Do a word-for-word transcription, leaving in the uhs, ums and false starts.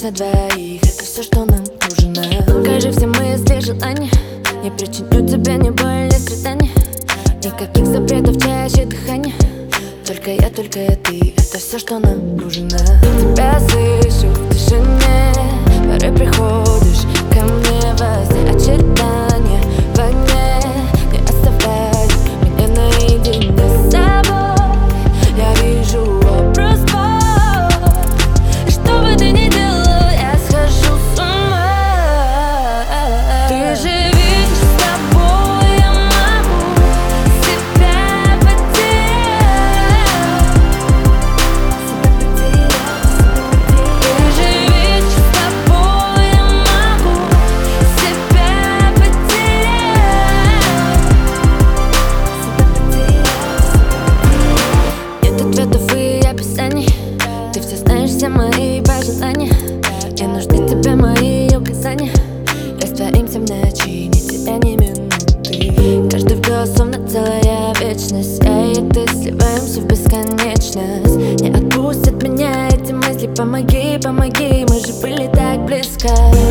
на двоих, это все, что нам нужно. Укажи все мысли, желания, не причиню тебе ни боль, ни страдания. Никаких запретов, чаще дыхания. Только я, только я, ты, это все, что нам нужно. Тебя слышу в тишине, порой приходишь ко мне во сне. Очертания в огне не оставляют меня наедине с собой. Я вижу образ твой, и что бы ты ни делала, я схожу с ума. Ты же видишь, с тобой я могу себя потерять. Ты же видишь, с тобой я могу себя потерять. Нет ответов и описаний, ты все знаешь, все мои пожелания. Не нужны тебе мои указания. Растворимся в ночи, не теряя ни минуты. Каждый вдох словно целая вечность. Я и ты сливаемся в бесконечность. Не отпустят меня эти мысли, помоги, помоги. Мы же были так близко.